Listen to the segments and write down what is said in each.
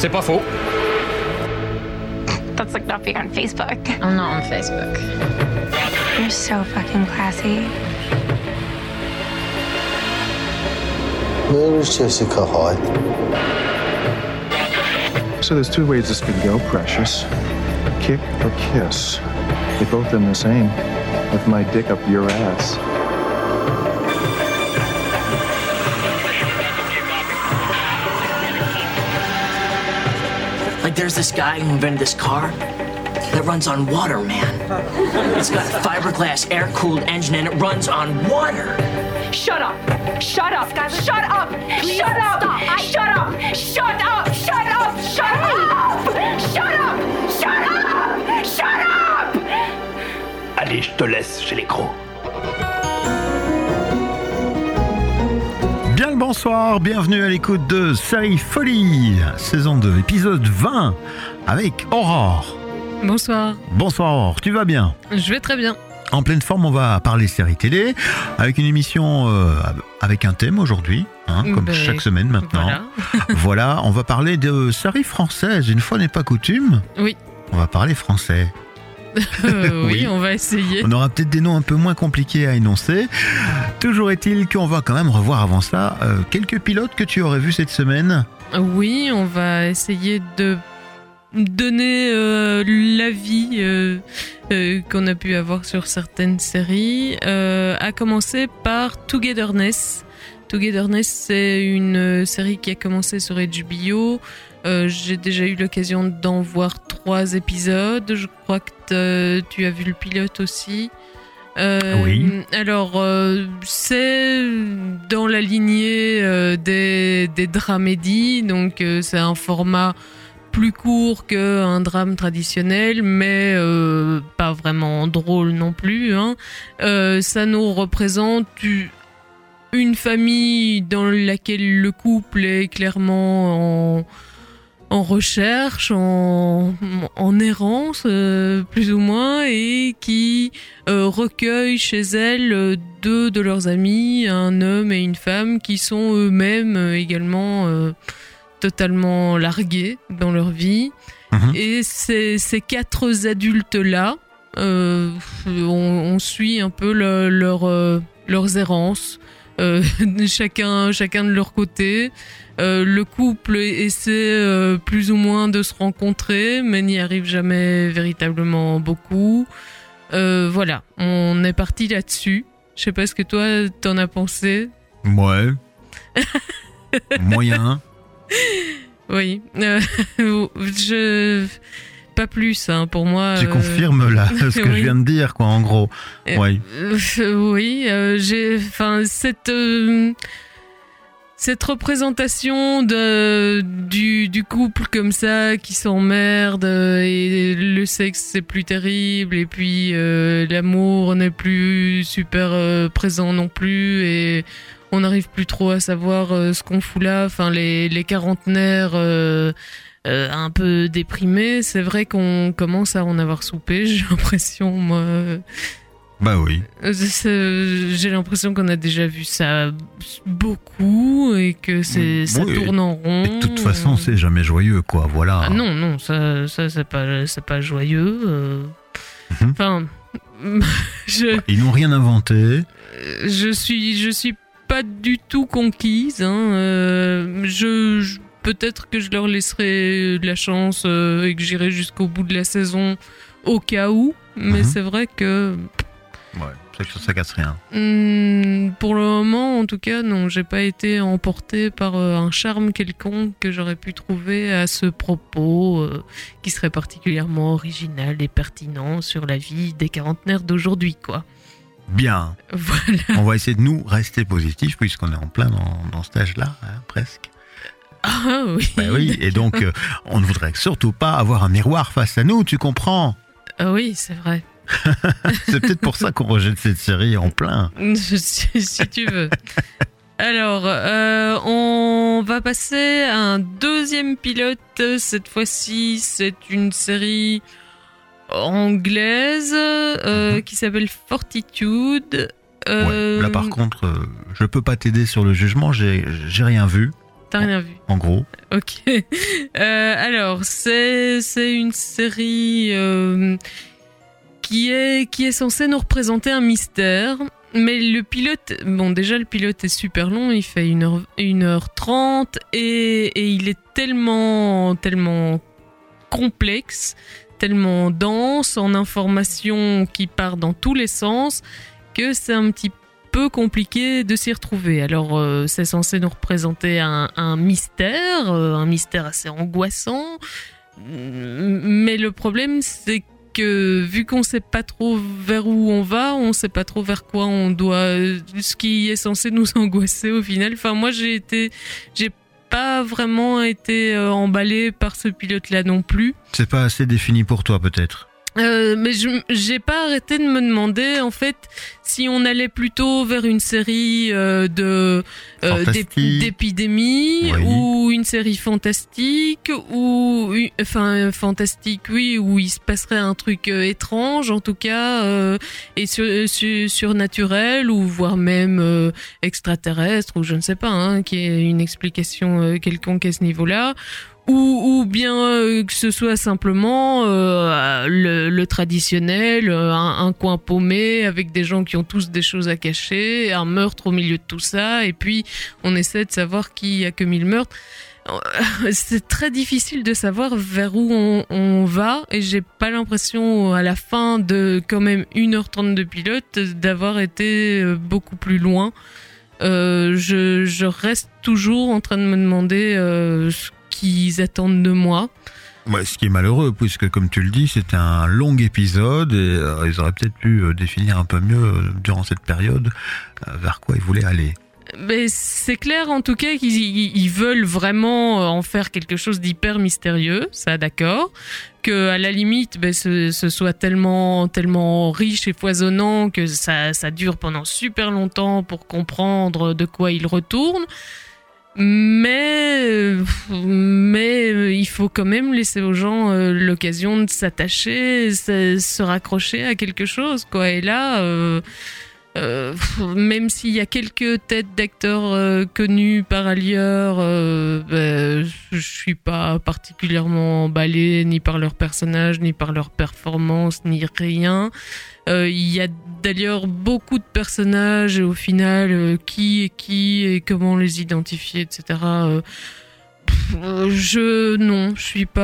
C'est pas faux. That's like not being on Facebook. I'm not on Facebook. You're so fucking classy. Where is Jessica Hyde? So there's two ways this could go, Precious. Kick or kiss. They both end the same. With my dick up your ass. Like there's this guy who invented this car that runs on water, man. It's got a fiberglass air-cooled engine and it runs on water. Shut up! Shut up! Shut up! Please Shut up! stop. Shut up! Shut up! Shut up! Shut up! Shut up! Shut up! Shut up! Allez, je te laisse chez les crocs. Bien le bonsoir, bienvenue à l'écoute de Série Folie, saison 2, épisode 20, avec Aurore. Bonsoir. Bonsoir Aurore, tu vas bien ? Je vais très bien. En pleine forme, on va parler série télé, avec une émission avec un thème aujourd'hui, comme chaque semaine maintenant. Voilà, on va parler de séries françaises, une fois n'est pas coutume. Oui. On va parler français. Oui, on va essayer. On aura peut-être des noms un peu moins compliqués à énoncer. Toujours est-il qu'on va quand même revoir avant ça quelques pilotes que tu aurais vus cette semaine. Oui, on va essayer de donner l'avis qu'on a pu avoir sur certaines séries, à commencer par Togetherness. Togetherness, c'est une série qui a commencé sur HBO. J'ai déjà eu l'occasion d'en voir 3 épisodes. Je crois que tu as vu le pilote aussi. Oui. Alors, c'est dans la lignée des dramédies, donc c'est un format plus court qu'un drame traditionnel, mais pas vraiment drôle non plus. Ça nous représente une famille dans laquelle le couple est clairement en recherche, en errance, plus ou moins, et qui recueille chez elle 2 de leurs amis, un homme et une femme, qui sont eux-mêmes également totalement largués dans leur vie. Et ces 4 adultes-là, on suit un peu leurs errances, chacun de leur côté. Le couple essaie plus ou moins de se rencontrer, mais n'y arrive jamais véritablement beaucoup. Voilà, on est parti là-dessus. Je sais pas ce que toi t'en as pensé. Ouais. Moyen. Oui. Pas plus, pour moi. Tu confirmes là ce que oui. je viens de dire, quoi, en gros. Oui. Oui, cette représentation du couple comme ça qui s'emmerde, et le sexe c'est plus terrible, et puis l'amour n'est plus super présent non plus, et on n'arrive plus trop à savoir ce qu'on fout là. Enfin, les quarantenaires un peu déprimés, c'est vrai qu'on commence à en avoir soupé, j'ai l'impression, moi. Bah oui. J'ai l'impression qu'on a déjà vu ça beaucoup, et que ça tourne en rond. Et de toute façon, c'est jamais joyeux, quoi. Voilà. Ah non, ça c'est pas joyeux. Enfin, ils n'ont rien inventé. Je suis pas du tout conquise. Peut-être que je leur laisserai la chance et que j'irai jusqu'au bout de la saison au cas où. Mais c'est vrai que. Ouais, ça casse rien. Pour le moment, en tout cas, non, j'ai pas été emportée par un charme quelconque que j'aurais pu trouver à ce propos, qui serait particulièrement original et pertinent sur la vie des quarantenaires d'aujourd'hui, quoi. Bien. Voilà. On va essayer de nous rester positifs, puisqu'on est en plein dans cet âge-là, presque. Ah oui. Bah oui, et donc, on ne voudrait surtout pas avoir un miroir face à nous, tu comprends ? Ah oui, c'est vrai. C'est peut-être pour ça qu'on rejette cette série en plein. Si tu veux. Alors, on va passer à un deuxième pilote. Cette fois-ci, c'est une série anglaise qui s'appelle Fortitude. Ouais, là par contre, je peux pas t'aider sur le jugement, j'ai rien vu. T'as rien vu. En gros. Ok. Alors, c'est une série qui est censée nous représenter un mystère. Mais le pilote, déjà le pilote est super long, il fait 1h30 et il est tellement complexe, tellement dense en informations qui partent dans tous les sens que c'est un petit peu compliqué de s'y retrouver. Alors c'est censé nous représenter un mystère assez angoissant, mais le problème c'est que vu qu'on sait pas trop vers où on va, on sait pas trop vers quoi on doit, ce qui est censé nous angoisser au final. Enfin, moi j'ai pas vraiment été emballée par ce pilote-là non plus. C'est pas assez défini pour toi peut-être. Mais j'ai pas arrêté de me demander en fait si on allait plutôt vers une série d'épidémie, oui, ou une série fantastique ou fantastique oui, où il se passerait un truc étrange en tout cas et surnaturel ou voire même extraterrestre ou je ne sais pas qui ait une explication quelconque à ce niveau-là. Ou bien que ce soit simplement le traditionnel, un coin paumé avec des gens qui ont tous des choses à cacher, un meurtre au milieu de tout ça, et puis on essaie de savoir qui a commis le meurtre. C'est très difficile de savoir vers où on va, et j'ai pas l'impression à la fin de quand même 1h30 de pilote d'avoir été beaucoup plus loin. Je reste toujours en train de me demander ce qu'ils attendent de moi. Ouais, ce qui est malheureux, puisque comme tu le dis, c'était un long épisode et ils auraient peut-être pu définir un peu mieux durant cette période vers quoi ils voulaient aller. Mais c'est clair en tout cas qu'ils veulent vraiment en faire quelque chose d'hyper mystérieux, ça d'accord, que à la limite ce soit tellement riche et foisonnant que ça dure pendant super longtemps pour comprendre de quoi ils retournent. Mais il faut quand même laisser aux gens l'occasion de s'attacher, se raccrocher à quelque chose, quoi. Et là, même s'il y a quelques têtes d'acteurs connus par ailleurs, je suis pas particulièrement emballée ni par leurs personnages, ni par leurs performances, ni rien. Il y a d'ailleurs beaucoup de personnages et au final qui est qui et comment les identifier, etc. Je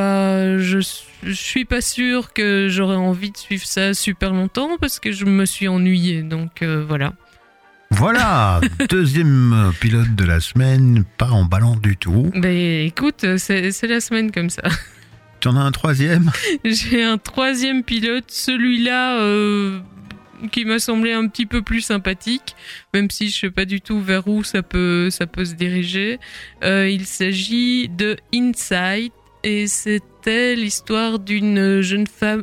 suis pas sûre que j'aurais envie de suivre ça super longtemps parce que je me suis ennuyée, donc voilà. Voilà, deuxième pilote de la semaine, pas emballant du tout. Ben écoute, c'est la semaine comme ça. Tu en as un troisième ? J'ai un troisième pilote, celui-là qui m'a semblé un petit peu plus sympathique, même si je sais pas du tout vers où ça peut se diriger. Il s'agit de Inside et c'était l'histoire d'une jeune femme,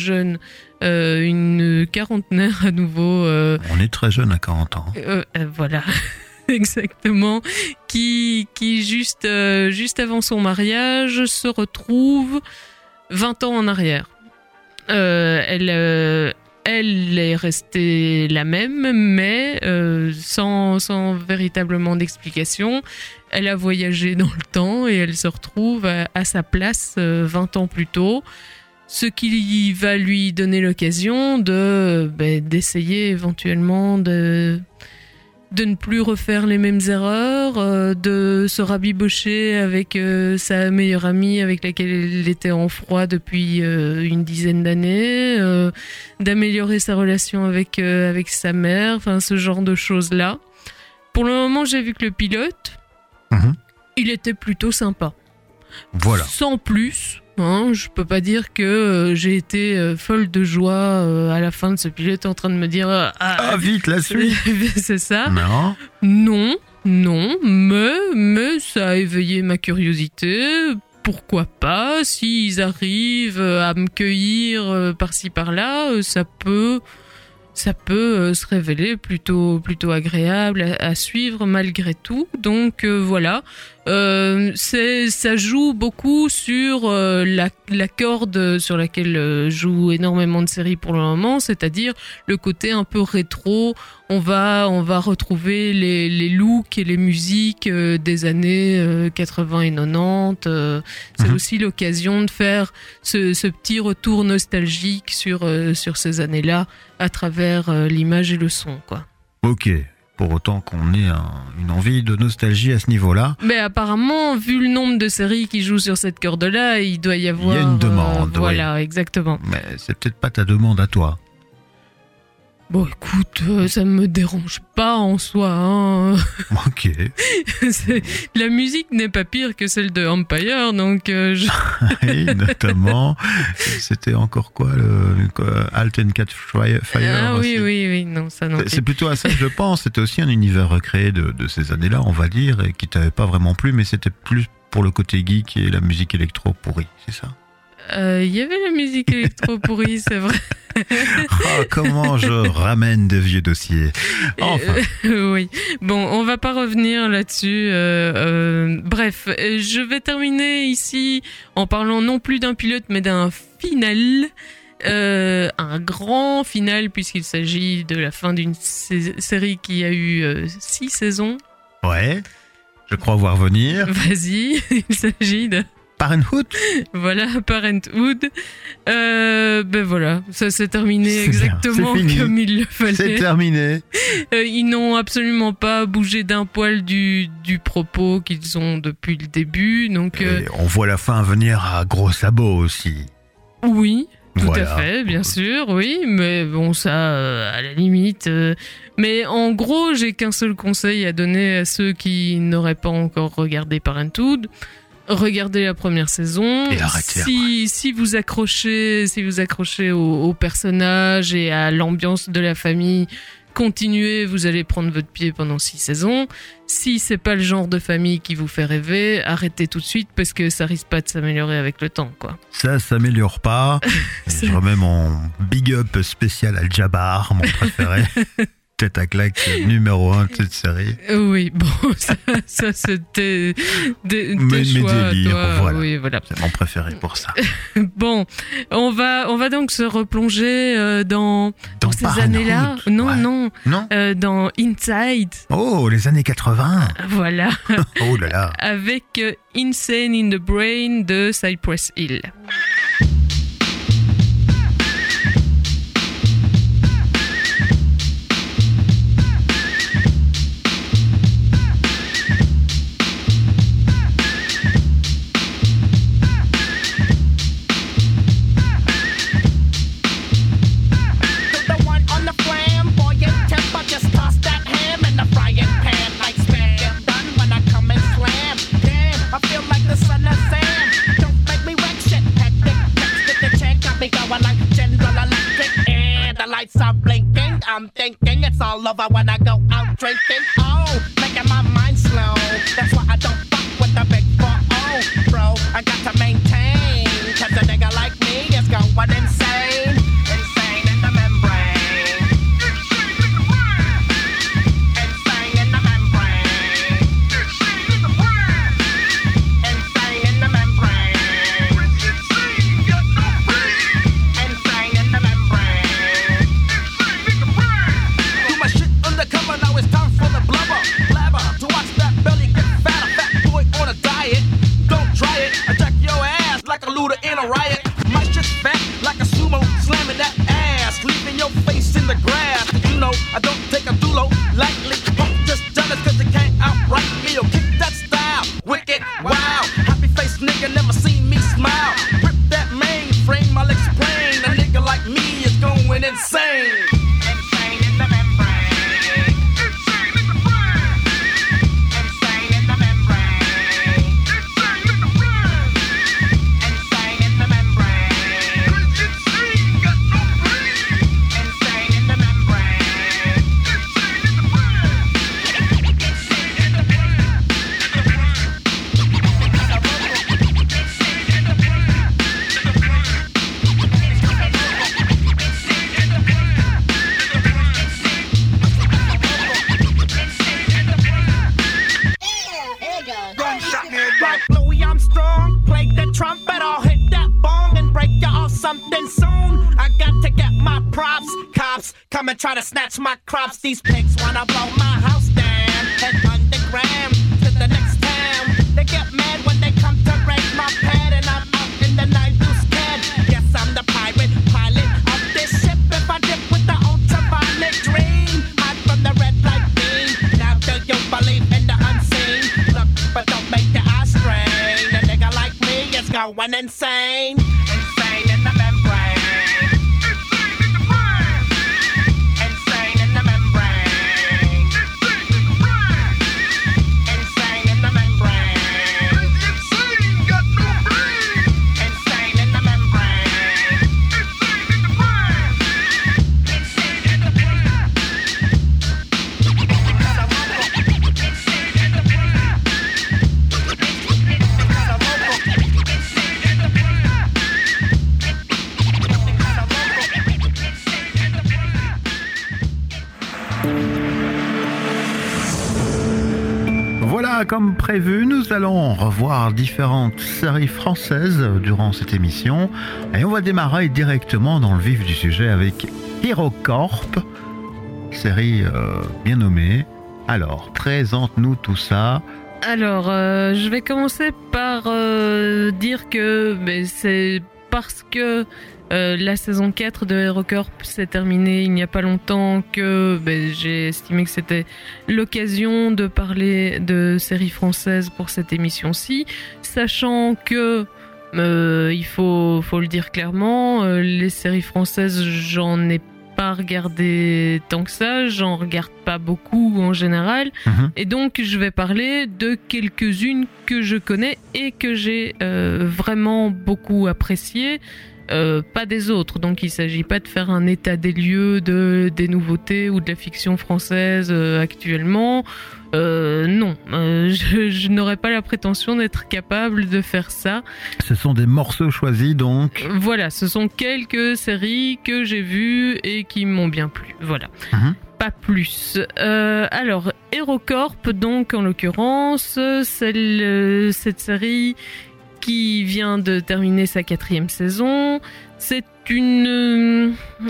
une quarantenaire à nouveau. On est très jeune à 40 ans. Voilà. Exactement, qui juste avant son mariage se retrouve 20 ans en arrière. Elle est restée la même, mais sans véritablement d'explication. Elle a voyagé dans le temps et elle se retrouve à sa place 20 ans plus tôt. Ce qui va lui donner l'occasion d'essayer éventuellement de ne plus refaire les mêmes erreurs, de se rabibocher avec sa meilleure amie avec laquelle elle était en froid depuis une dizaine d'années, d'améliorer sa relation avec sa mère, enfin ce genre de choses-là. Pour le moment, j'ai vu que le pilote, il était plutôt sympa. Voilà. Sans plus. Je peux pas dire que j'ai été folle de joie à la fin de ce pilote en train de me dire vite la suite. C'est ça. Non, mais ça a éveillé ma curiosité. Pourquoi pas, s'ils arrivent à me cueillir par-ci par-là, ça peut ça peut se révéler plutôt agréable à suivre malgré tout. Donc voilà, ça joue beaucoup sur la corde sur laquelle jouent énormément de séries pour le moment, c'est-à-dire le côté un peu rétro. On va retrouver les looks et les musiques des années 80 et 90. C'est aussi l'occasion de faire ce petit retour nostalgique sur ces années-là à travers l'image et le son, quoi. Ok. Pour autant qu'on ait une envie de nostalgie à ce niveau-là. Mais apparemment, vu le nombre de séries qui jouent sur cette corde-là, il doit y avoir... Il y a une demande. Voilà, exactement. Mais c'est peut-être pas ta demande à toi. Bon, écoute, ça me dérange pas en soi, hein. Ok. La musique n'est pas pire que celle de Empire, donc Oui, notamment. C'était encore quoi, Halt and Catch Fire. Ah oui, non, ça non. C'est plutôt à ça que je pense. C'était aussi un univers recréé de ces années-là, on va dire, et qui t'avait pas vraiment plu, mais c'était plus pour le côté geek et la musique électro pourrie, c'est ça? Il y avait la musique électro pourrie, c'est vrai. Oh, comment je ramène des vieux dossiers. Enfin. Oui. Bon, on va pas revenir là-dessus. Bref, je vais terminer ici en parlant non plus d'un pilote, mais d'un final. Un grand final, puisqu'il s'agit de la fin d'une série qui a eu 6 saisons. Ouais, je crois voir venir. Vas-y, il s'agit de... Parenthood. Voilà, Parenthood. Ben voilà, ça s'est terminé exactement comme il le fallait. C'est terminé. Ils n'ont absolument pas bougé d'un poil du propos qu'ils ont depuis le début. Donc, on voit la fin venir à gros sabots aussi. Oui, tout voilà. à fait, bien sûr, oui. Mais bon, ça, à la limite... Mais en gros, j'ai qu'un seul conseil à donner à ceux qui n'auraient pas encore regardé Parenthood. Regardez la première saison. Et arrêtez. Si vous accrochez au personnage et à l'ambiance de la famille, continuez, vous allez prendre votre pied pendant 6 saisons. Si c'est pas le genre de famille qui vous fait rêver, arrêtez tout de suite parce que ça risque pas de s'améliorer avec le temps, quoi. Ça s'améliore pas. Je remets mon big up spécial à Jabbar, mon préféré. Tête à claque numéro 1 de cette série. Oui, bon, ça c'était des choix, délires, toi. voilà. Oui, voilà. C'est mon préféré pour ça. Bon, on va donc se replonger dans ces Parenthood. années-là. Non, Ouais. non. Dans Inside. Oh, les années 80. Voilà. Oh là là. Avec Insane in the Brain de Cypress Hill. I'm thinking it's all over when I go out drinking. Oh, making my mind slow. That's why I don't fuck with the big 4-0, bro. I got to maintain, cause a nigga like me is going insane. Insane in the membrane. Insane in the membrane. Insane in the membrane. Insane in the membrane. Undercover, now it's time for the blubber. To watch that belly get fatter. come and try to snatch my crops. These pigs wanna blow my house down. Head underground to the next town. They get mad when they come to raid my pad, and I'm out in the night loose can. Yes, I'm the pirate pilot of this ship. If I dip with the ultraviolet dream, hide from the red light beam. Now do you believe in the unseen? Look, but don't make your eyes strain. A nigga like me is going insane. Insane in the membrane. Insane in the membrane. Insane in the membrane. Insane got no brain. Insane in the membrane. Insane in the brain. Voilà, comme prévu, nous allons revoir différentes séries françaises durant cette émission. Et on va démarrer directement dans le vif du sujet avec HeroCorp, série bien nommée. Alors, présente-nous tout ça. Alors, je vais commencer par dire que c'est parce que la saison 4 de HeroCorp s'est terminée il n'y a pas longtemps que j'ai estimé que c'était l'occasion de parler de séries françaises pour cette émission-ci, sachant que il faut le dire clairement, les séries françaises, j'en ai pas regardé tant que ça, j'en regarde pas beaucoup en général, et donc je vais parler de quelques-unes que je connais et que j'ai vraiment beaucoup appréciées. Pas des autres, donc il s'agit pas de faire un état des lieux des nouveautés ou de la fiction française actuellement. Non, je n'aurais pas la prétention d'être capable de faire ça. Ce sont des morceaux choisis donc. Voilà, ce sont quelques séries que j'ai vues et qui m'ont bien plu. Voilà. Pas plus. Alors, HeroCorp, donc en l'occurrence, cette série qui vient de terminer sa 4e saison. C'est une...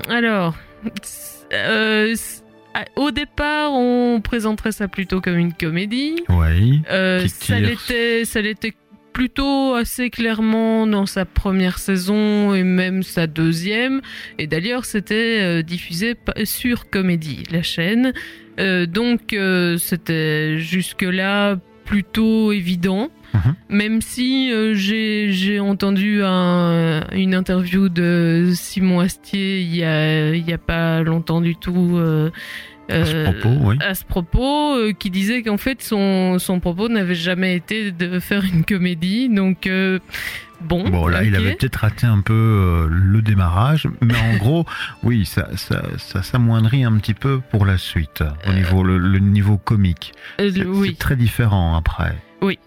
au départ, on présenterait ça plutôt comme une comédie. Oui. Ça l'était plutôt assez clairement dans sa première saison et même sa 2e. Et d'ailleurs, c'était diffusé sur Comédie, la chaîne. Donc, c'était jusque-là plutôt évident. Même si j'ai entendu une interview de Simon Astier il y a pas longtemps du tout à ce propos, qui disait qu'en fait son propos n'avait jamais été de faire une comédie, donc bon là, okay. Il avait peut-être raté un peu le démarrage, mais en gros, oui, ça s'amoindrit un petit peu pour la suite, au niveau le niveau comique. Oui. C'est très différent après. Oui,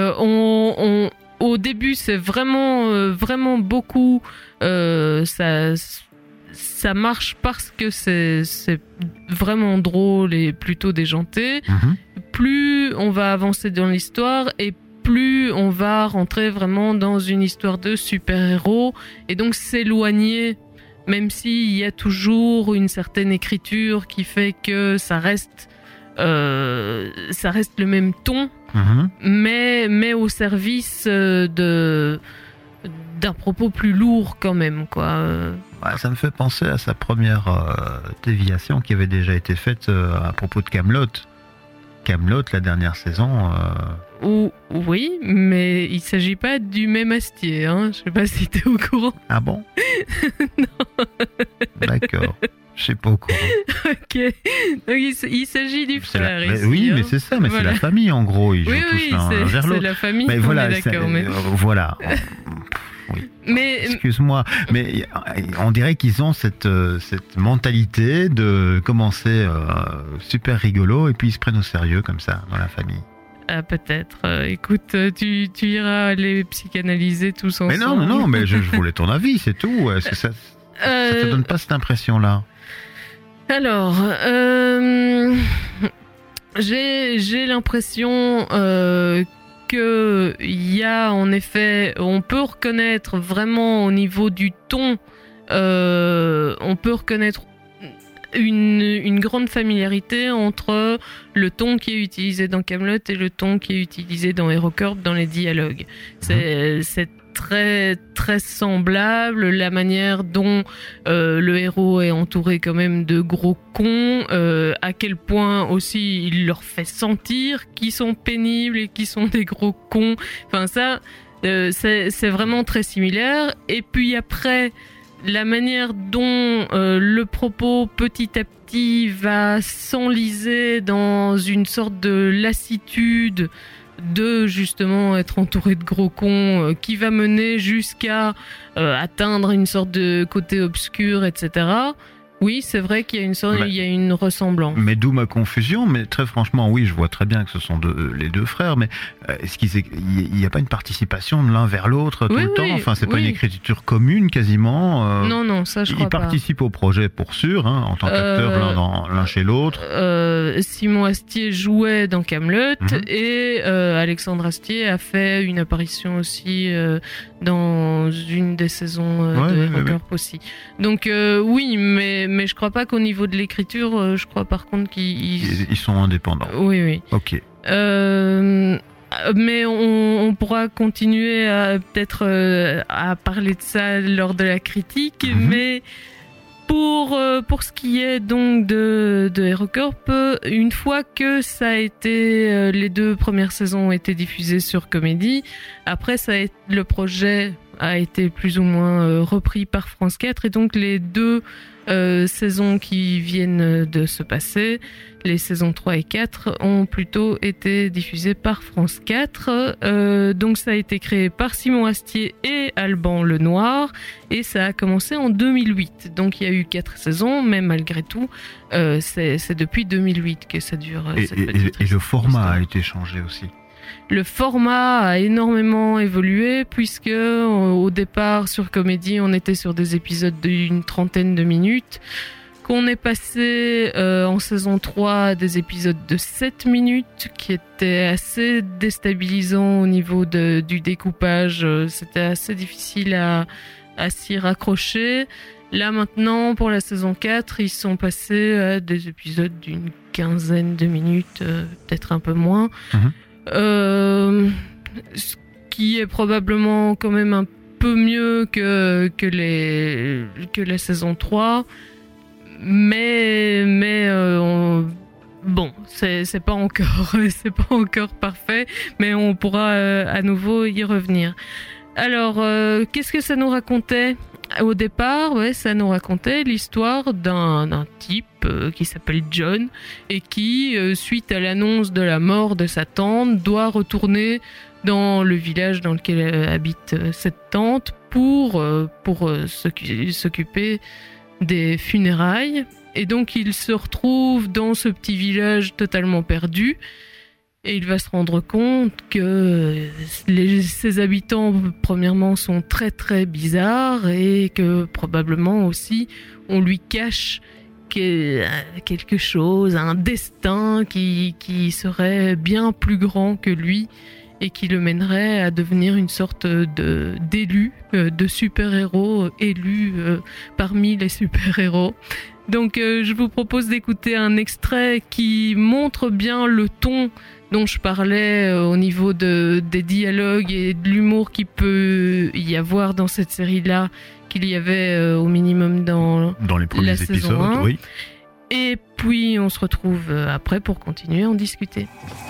au début c'est vraiment beaucoup, ça marche parce que c'est vraiment drôle et plutôt déjanté. Plus on va avancer dans l'histoire et plus on va rentrer vraiment dans une histoire de super-héros et donc s'éloigner, même s'il y a toujours une certaine écriture qui fait que ça reste le même ton, mais au service d'un propos plus lourd quand même, quoi. Ça me fait penser à sa première déviation qui avait déjà été faite à propos de Kaamelott. Kaamelott, la dernière saison. Oui, mais il s'agit pas du même Astier, hein. Je sais pas si t'es au courant. Ah bon? Non. D'accord. Je sais pas au courant. Ok. Donc il s'agit du frère ici. Oui, hein. mais c'est ça, mais Voilà. C'est la famille en gros. Ils jouent tous l'un vers l'autre. C'est la famille. Mais voilà, on est d'accord. Mais... voilà. Oui. Mais excuse-moi, mais on dirait qu'ils ont cette mentalité de commencer super rigolo et puis ils se prennent au sérieux comme ça dans la famille. Ah, peut-être. Écoute, tu iras les psychanalyser tous ensemble. Mais non, mais je voulais ton avis, c'est tout. Est-ce que ça te donne pas cette impression-là? Alors, j'ai l'impression que il y a en effet, on peut reconnaître vraiment au niveau du ton, on peut reconnaître une grande familiarité entre le ton qui est utilisé dans Kaamelott et le ton qui est utilisé dans HeroCorp dans les dialogues. C'est très très semblable, la manière dont le héros est entouré quand même de gros cons, à quel point aussi il leur fait sentir qu'ils sont pénibles et qu'ils sont des gros cons. Enfin ça, c'est vraiment très similaire. Et puis après, la manière dont le propos petit à petit va s'enliser dans une sorte de lassitude de justement être entouré de gros cons qui va mener jusqu'à atteindre une sorte de côté obscur, etc. Oui, c'est vrai qu'il y a il y a une ressemblance. Mais d'où ma confusion, mais très franchement, oui, je vois très bien que ce sont les deux frères, mais est-ce qu'il n'y a pas une participation de l'un vers l'autre tout le temps? Enfin, c'est pas une écriture commune quasiment. Non, ça je crois pas. Ils participent au projet pour sûr, hein, en tant qu'acteurs l'un chez l'autre. Simon Astier jouait dans Kaamelott et Alexandre Astier a fait une apparition aussi dans une des saisons de HeroCorp aussi. Donc oui, mais je crois pas qu'au niveau de l'écriture, je crois par contre qu'ils sont indépendants. Oui. Ok. Mais on pourra continuer peut-être à parler de ça lors de la critique, mais pour ce qui est donc de HeroCorp, une fois que ça a été les 2 premières saisons ont été diffusées sur Comédie, après le projet a été plus ou moins repris par France 4 et donc les 2 saisons qui viennent de se passer, les saisons 3 et 4 ont plutôt été diffusées par France 4. Donc ça a été créé par Simon Astier et Alban Lenoir et ça a commencé en 2008. Donc il y a eu 4 saisons, mais malgré tout, c'est depuis 2008 que ça dure. Et le format a été changé aussi. Le format a énormément évolué puisque au départ sur Comédie on était sur des épisodes d'une 30aine de minutes, qu'on est passé en saison 3 à des épisodes de 7 minutes qui étaient assez déstabilisants au niveau du découpage. C'était assez difficile à s'y raccrocher. Là maintenant pour la saison 4 ils sont passés à des épisodes d'une 15aine de minutes, peut-être un peu moins. Ce qui est probablement quand même un peu mieux que la saison 3, mais bon, c'est pas encore parfait, mais on pourra à nouveau y revenir. Alors, qu'est-ce que ça nous racontait? Au départ, ça nous racontait l'histoire d'un type qui s'appelle John et qui, suite à l'annonce de la mort de sa tante, doit retourner dans le village dans lequel habite cette tante pour s'occuper des funérailles. Et donc il se retrouve dans ce petit village totalement perdu. Et il va se rendre compte que ses habitants, premièrement, sont très très bizarres et que probablement aussi on lui cache quelque chose, un destin qui serait bien plus grand que lui et qui le mènerait à devenir une sorte d'élu, de super-héros élu parmi les super-héros. Donc je vous propose d'écouter un extrait qui montre bien le ton dont je parlais au niveau des dialogues et de l'humour qu'il peut y avoir dans cette série-là, qu'il y avait au minimum dans les premiers épisodes, 1. Oui. Et puis on se retrouve après pour continuer à en discuter.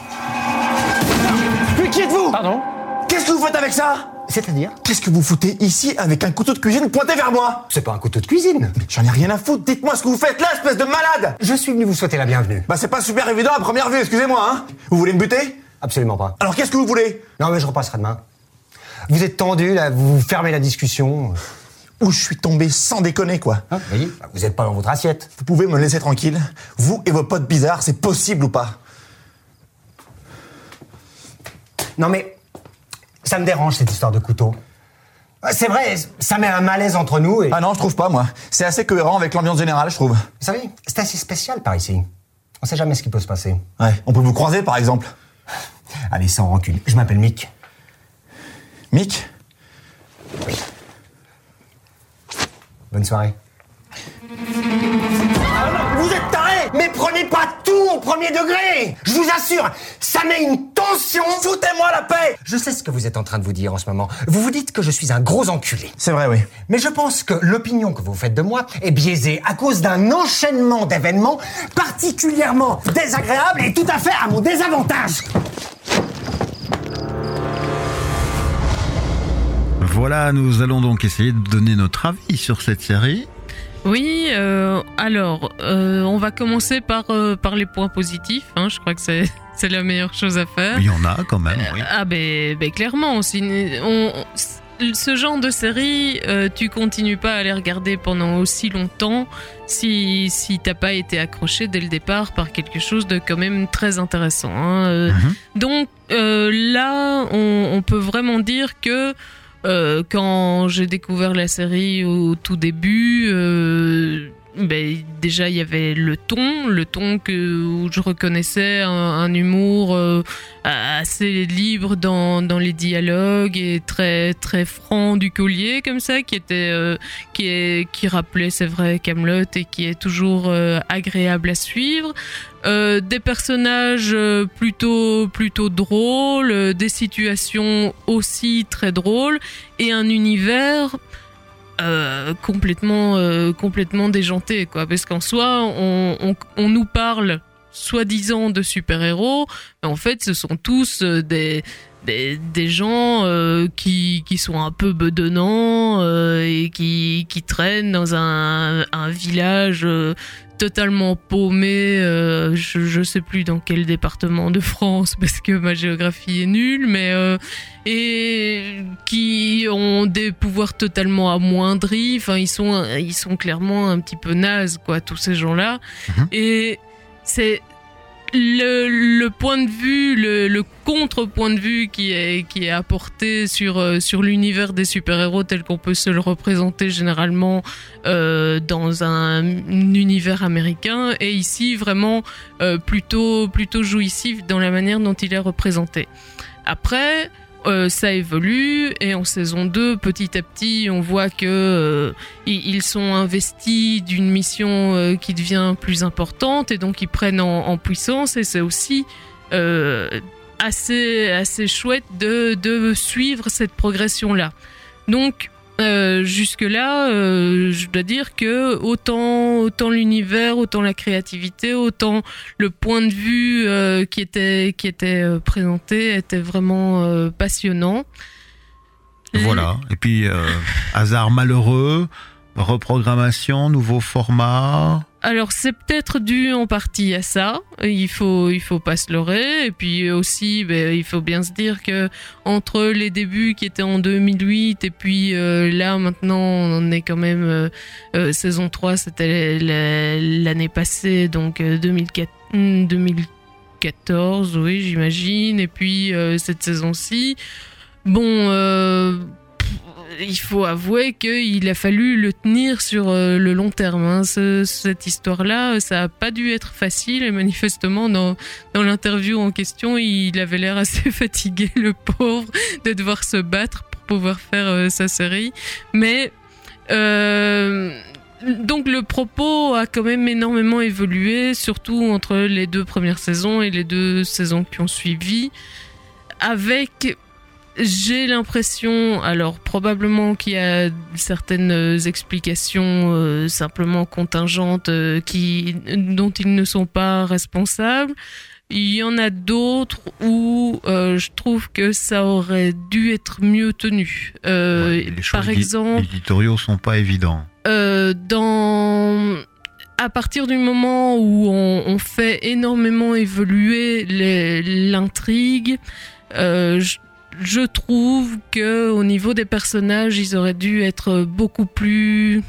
Mais qui êtes-vous? Pardon? Qu'est-ce que vous faites avec ça? C'est-à-dire? Qu'est-ce que vous foutez ici avec un couteau de cuisine pointé vers moi? C'est pas un couteau de cuisine. J'en ai rien à foutre, dites-moi ce que vous faites là, espèce de malade! Je suis venu vous souhaiter la bienvenue. Bah c'est pas super évident à première vue, excusez-moi, hein? Vous voulez me buter? Absolument pas. Alors qu'est-ce que vous voulez? Non mais je repasserai demain. Vous êtes tendu là, vous fermez la discussion. Où je suis tombé sans déconner, quoi. Hein, voyez, vous êtes pas dans votre assiette. Vous pouvez me laisser tranquille? Vous et vos potes bizarres, c'est possible ou pas? Non mais, ça me dérange cette histoire de couteau. C'est vrai, ça met un malaise entre nous et... Ah non, je trouve pas, moi. C'est assez cohérent avec l'ambiance générale, je trouve. Vous savez, c'est assez spécial par ici. On sait jamais ce qui peut se passer. Ouais, on peut vous croiser, par exemple. Allez, sans rancune. Je m'appelle Mick. Mick? Oui. Bonne soirée. Vous êtes tarés. Mais prenez pas tout au premier degré. Je vous assure, ça met une tension. Foutez-moi la paix. Je sais ce que vous êtes en train de vous dire en ce moment. Vous vous dites que je suis un gros enculé. C'est vrai, oui. Mais je pense que l'opinion que vous faites de moi est biaisée à cause d'un enchaînement d'événements particulièrement désagréables et tout à fait à mon désavantage. Voilà, nous allons donc essayer de donner notre avis sur cette série. Oui, alors, on va commencer par les points positifs. Hein, je crois que c'est la meilleure chose à faire. Il y en a quand même, oui. Ah ben clairement, ce genre de série, tu continues pas à les regarder pendant aussi longtemps si t'as pas été accroché dès le départ par quelque chose de quand même très intéressant. Hein. Donc là, on peut vraiment dire que quand j'ai découvert la série au tout début, déjà il y avait le ton où je reconnaissais un humour assez libre dans les dialogues et très très franc du collier comme ça, qui rappelait, c'est vrai, Kaamelott et qui est toujours agréable à suivre. Des personnages plutôt drôles, des situations aussi très drôles et un univers complètement déjanté, quoi, parce qu'en soi on nous parle soi-disant de super-héros, mais en fait ce sont tous des gens qui sont un peu bedonnants et qui traînent dans un village totalement paumé, je sais plus dans quel département de France parce que ma géographie est nulle, mais et qui ont des pouvoirs totalement amoindris. Enfin, ils sont clairement un petit peu nazes, quoi, tous ces gens-là. Et c'est le point de vue, le contre-point de vue qui est apporté sur l'univers des super-héros tel qu'on peut se le représenter généralement dans un univers américain, et ici vraiment plutôt jouissif dans la manière dont il est représenté. Après, ça évolue et en saison 2, petit à petit, on voit que ils sont investis d'une mission qui devient plus importante et donc ils prennent en puissance, et c'est aussi assez chouette de suivre cette progression-là. Donc jusque-là, je dois dire que autant l'univers, autant la créativité, autant le point de vue qui était présenté était vraiment passionnant. Voilà. Et puis hasard malheureux, reprogrammation, nouveau format. Alors c'est peut-être dû en partie à ça, il faut pas se leurrer, et puis aussi il faut bien se dire que entre les débuts qui étaient en 2008 et puis là maintenant on est quand même saison 3, c'était l'année passée, donc 2014, oui j'imagine, et puis cette saison-ci, il faut avouer qu'il a fallu le tenir sur le long terme. Hein. Cette histoire-là, ça a pas dû être facile, et manifestement dans l'interview en question, il avait l'air assez fatigué, le pauvre, de devoir se battre pour pouvoir faire sa série. Mais donc le propos a quand même énormément évolué, surtout entre les 2 premières saisons et les 2 saisons qui ont suivi, avec... J'ai l'impression, alors probablement qu'il y a certaines explications simplement contingentes dont ils ne sont pas responsables. Il y en a d'autres où je trouve que ça aurait dû être mieux tenu. Les par exemple, les éditoriaux sont pas évidents. À partir du moment où on fait énormément évoluer l'intrigue, je trouve que au niveau des personnages, ils auraient dû être beaucoup plus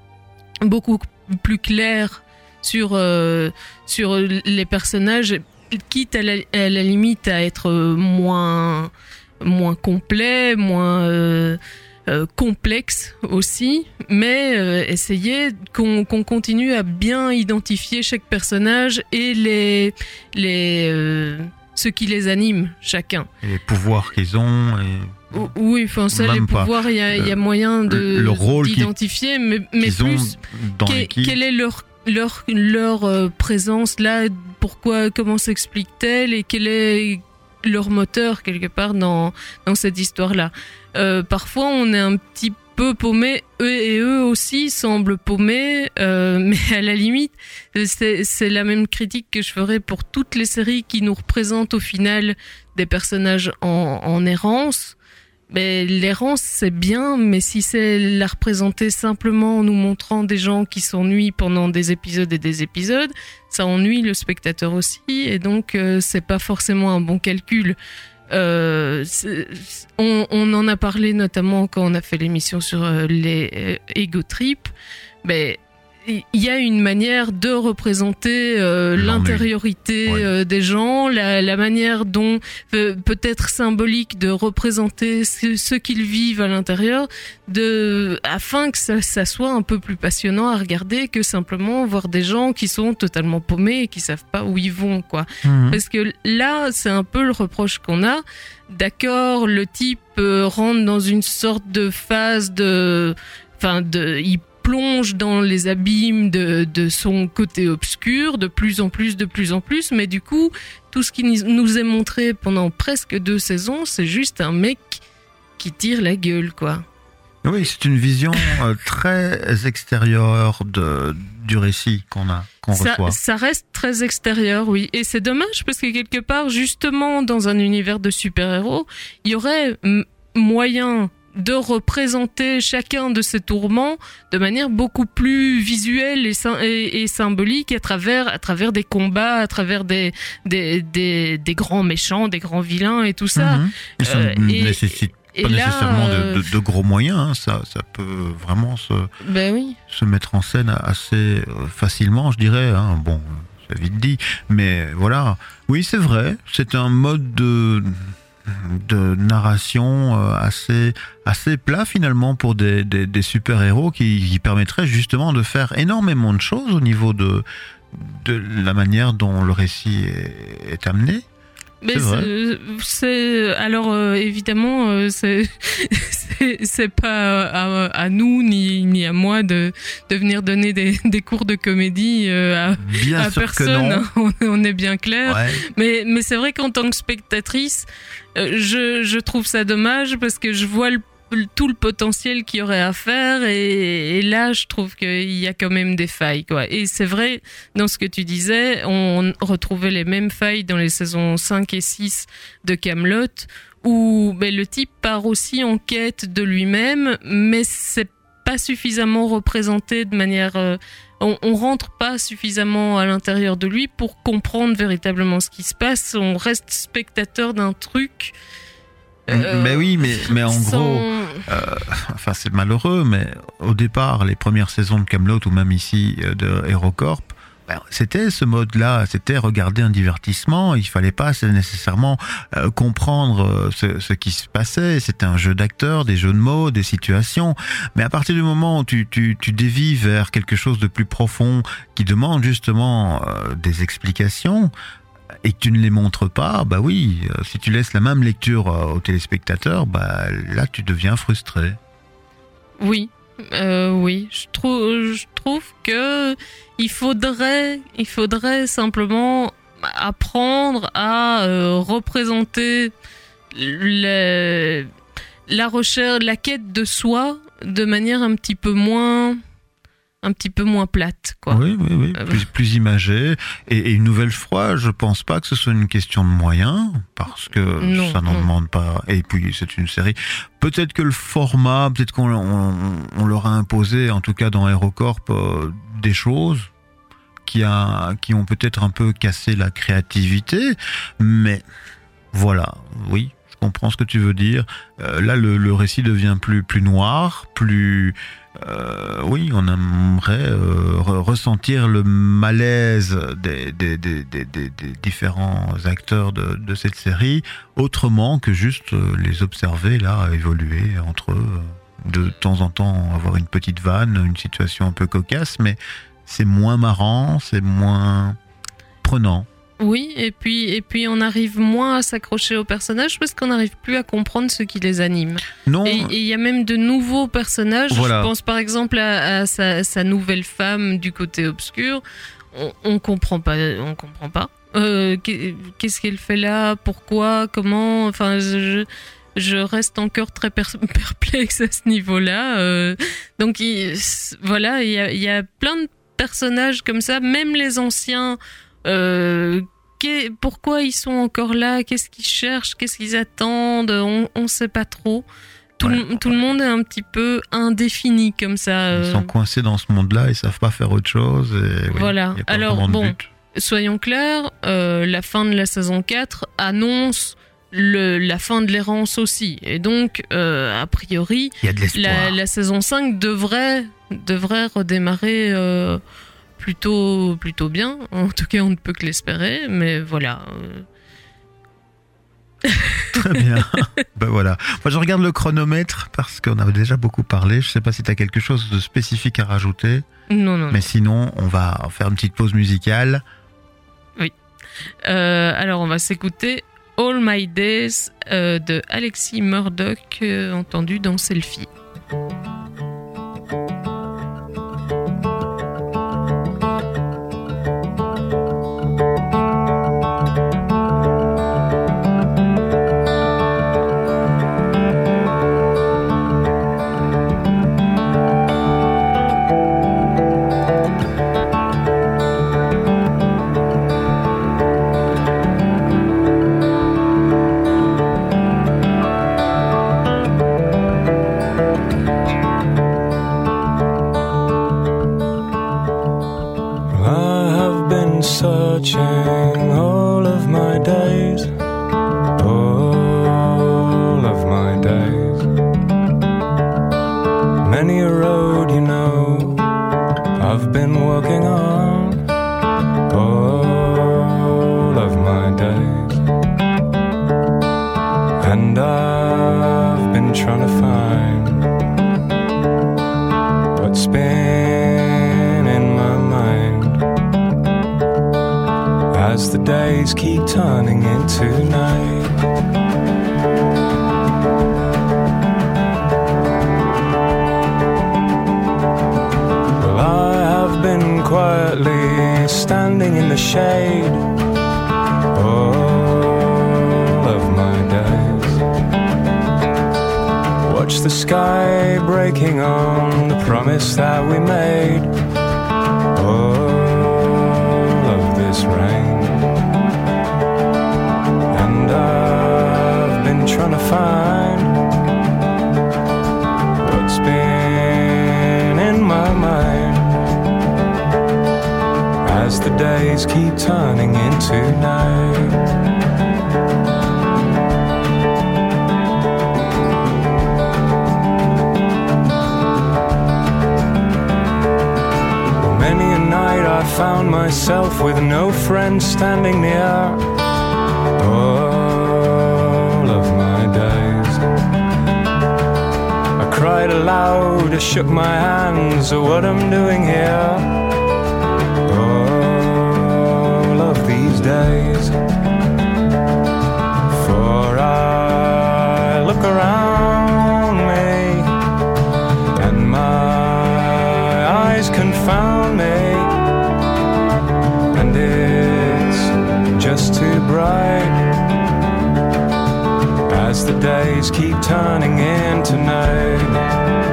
clairs sur les personnages, quitte à la limite à être moins complet, moins complexe aussi, mais essayer qu'on continue à bien identifier chaque personnage et ce qui les anime chacun. Et les pouvoirs qu'ils ont. Oui, enfin ça, les pouvoirs, il y a moyen d'identifier, mais plus dans quel est leur leur présence là, comment s'explique-t-elle et quel est leur moteur quelque part dans cette histoire-là. Parfois, on est un petit peu paumé, eux aussi semblent paumés, mais à la limite, c'est la même critique que je ferais pour toutes les séries qui nous représentent au final des personnages en errance. Mais l'errance, c'est bien, mais si c'est la représenter simplement en nous montrant des gens qui s'ennuient pendant des épisodes et des épisodes, ça ennuie le spectateur aussi, et donc c'est pas forcément un bon calcul. On en a parlé notamment quand on a fait l'émission sur les ego trips, mais il y a une manière de représenter l'intériorité des gens, la manière dont peut-être symbolique de représenter ce qu'ils vivent à l'intérieur, afin que ça soit un peu plus passionnant à regarder que simplement voir des gens qui sont totalement paumés et qui savent pas où ils vont, quoi. Parce que là, c'est un peu le reproche qu'on a. D'accord, le type rentre dans une sorte de phase il plonge dans les abîmes de son côté obscur de plus en plus, mais du coup, tout ce qui nous est montré pendant presque 2 saisons, c'est juste un mec qui tire la gueule, quoi. Oui, c'est une vision très extérieure du récit qu'on reçoit. Ça reste très extérieur, oui. Et c'est dommage parce que quelque part, justement, dans un univers de super-héros, il y aurait moyen de représenter chacun de ces tourments de manière beaucoup plus visuelle et symbolique à travers des combats, à travers des grands méchants, des grands vilains et tout ça. Ça ne nécessite pas nécessairement de gros moyens, hein. Ça peut vraiment se mettre en scène assez facilement, je dirais, hein. Bon, c'est vite dit, mais voilà. Oui, c'est vrai, c'est un mode de narration assez plat finalement pour des super-héros qui permettraient justement de faire énormément de choses au niveau de la manière dont le récit est amené. Mais évidemment c'est pas à nous ni à moi de venir donner des cours de comédie à personne, hein, on est bien clair. Ouais. Mais c'est vrai qu'en tant que spectatrice, je trouve ça dommage parce que je vois tout le potentiel qu'il y aurait à faire et là je trouve qu'il y a quand même des failles, quoi. Et c'est vrai, dans ce que tu disais, on retrouvait les mêmes failles dans les saisons 5 et 6 de Kaamelott où le type part aussi en quête de lui-même, mais c'est pas suffisamment représenté de manière on rentre pas suffisamment à l'intérieur de lui pour comprendre véritablement ce qui se passe. On reste spectateur d'un truc. Mais en gros, c'est malheureux, mais au départ, les premières saisons de Kaamelott ou même ici de HeroCorp, c'était ce mode-là, c'était regarder un divertissement. Il fallait pas nécessairement comprendre ce qui se passait. C'était un jeu d'acteurs, des jeux de mots, des situations. Mais à partir du moment où tu dévies vers quelque chose de plus profond, qui demande justement des explications, et que tu ne les montres pas, si tu laisses la même lecture aux téléspectateurs, là tu deviens frustré. Oui, je trouve que il faudrait simplement apprendre à représenter la recherche, la quête de soi de manière un petit peu moins plate, quoi. Oui. Plus imagé. Et une nouvelle fois, je pense pas que ce soit une question de moyens, parce que ça n'en demande pas. Et puis, c'est une série. Peut-être que le format, peut-être qu'on leur a imposé, en tout cas dans HeroCorp, des choses qui ont peut-être un peu cassé la créativité. Mais, voilà. Oui. Je comprends ce que tu veux dire. Là, le récit devient plus noir, plus... on aimerait ressentir le malaise des différents acteurs de cette série, autrement que juste les observer là évoluer entre eux, de temps en temps avoir une petite vanne, une situation un peu cocasse, mais c'est moins marrant, c'est moins prenant. Oui, et puis on arrive moins à s'accrocher aux personnages parce qu'on n'arrive plus à comprendre ce qui les anime. Non. Et il y a même de nouveaux personnages. Voilà. Je pense par exemple à sa nouvelle femme du côté obscur. On comprend pas. Qu'est-ce qu'elle fait là? Pourquoi? Comment? Enfin, je reste encore très perplexe à ce niveau-là. Donc voilà, il y a plein de personnages comme ça, même les anciens. Pourquoi ils sont encore là? Qu'est-ce qu'ils cherchent? Qu'est-ce qu'ils attendent? On sait pas trop. Tout le monde est un petit peu indéfini comme ça. Ils sont coincés dans ce monde-là, ils savent pas faire autre chose. Et, voilà. y a pas Alors vraiment de bon, but. soyons clairs, la fin de la saison 4 annonce la fin de l'errance aussi. Et donc, a priori, il y a de l'espoir. La saison 5 devrait redémarrer plutôt bien. En tout cas, on ne peut que l'espérer, mais voilà. Très bien. Ben voilà. Moi, je regarde le chronomètre parce qu'on avait déjà beaucoup parlé. Je sais pas si tu as quelque chose de spécifique à rajouter. Non. Mais sinon, on va faire une petite pause musicale. Oui. Alors, on va s'écouter All My Days de Alexis Murdoch, entendu dans Selfie. Searching all of my days, all of my days. Many a road, you know, I've been walking on, all of my days. And I've been trying to find what's been in my mind as the days keep turning into night. Well, I have been quietly standing in the shade all of my days. Watch the sky breaking on the promise that we made. All of this rain. I've been trying to find what's been in my mind as the days keep turning into night. Many a night I found myself with no friend standing near. All of my days I cried aloud, I shook my hands at what I'm doing here. All of these days. For I look around me and my eyes confound me, and it's just too bright as the days keep turning into night.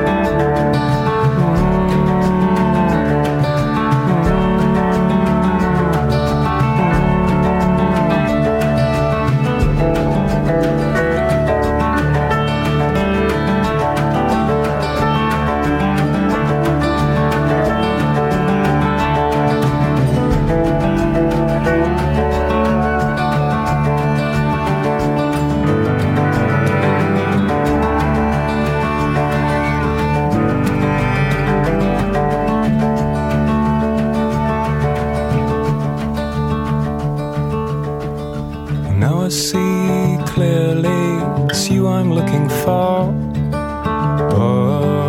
I see clearly it's you I'm looking for.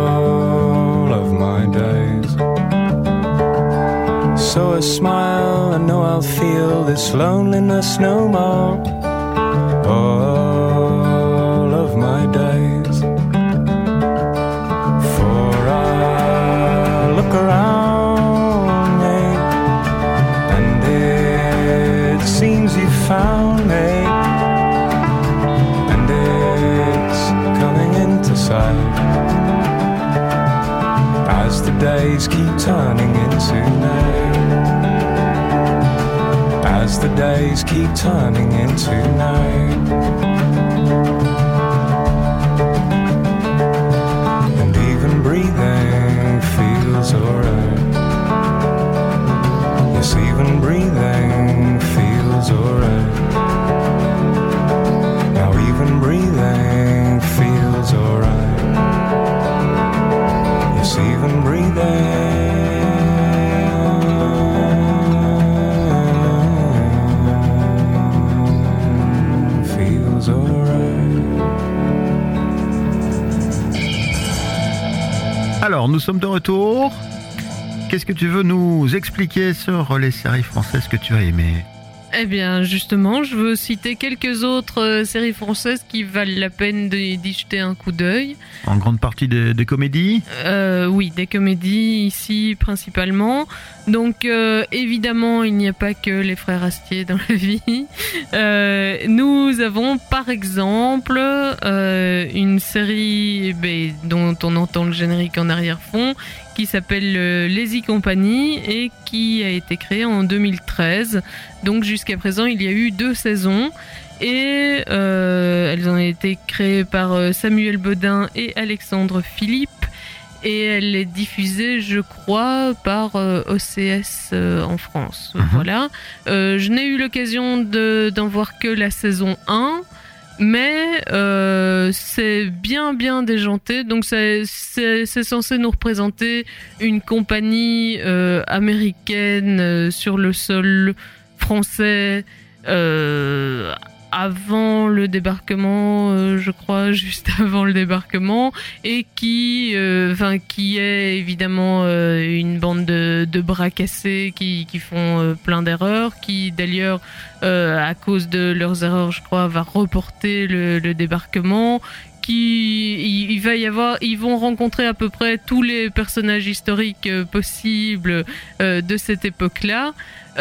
All of my days. So I smile I know I'll feel this loneliness no more. All of my days. For I look around me, and it seems you found me, and it's coming into sight. As the days keep turning into night. As the days keep turning into night. And even breathing feels alright. Yes, even breathing feels alright. Now even breathing feels alright. Yes, even breathing feels alright. Alors, nous sommes de retour. Qu'est-ce que tu veux nous expliquer sur les séries françaises que tu as aimées ? Eh bien, justement, je veux citer quelques autres séries françaises qui valent la peine d'y jeter un coup d'œil. En grande partie des comédies ? Oui, des comédies ici principalement. Donc, évidemment, il n'y a pas que les frères Astier dans la vie. Nous avons, par exemple, une série dont on entend le générique en arrière-fond, qui s'appelle Lazy Company et qui a été créée en 2013. Donc jusqu'à présent, il y a eu 2 saisons et elles ont été créées par Samuel Bodin et Alexandre Philippe et elle est diffusée, je crois, par OCS en France. Voilà. Je n'ai eu l'occasion d'en voir que la saison 1. Mais c'est bien déjanté, donc c'est censé nous représenter une compagnie américaine sur le sol français avant le débarquement, je crois, juste avant le débarquement, et qui est évidemment une bande de bras cassés qui font plein d'erreurs, qui d'ailleurs à cause de leurs erreurs, je crois, va reporter le débarquement. Ils vont rencontrer à peu près tous les personnages historiques possibles de cette époque-là.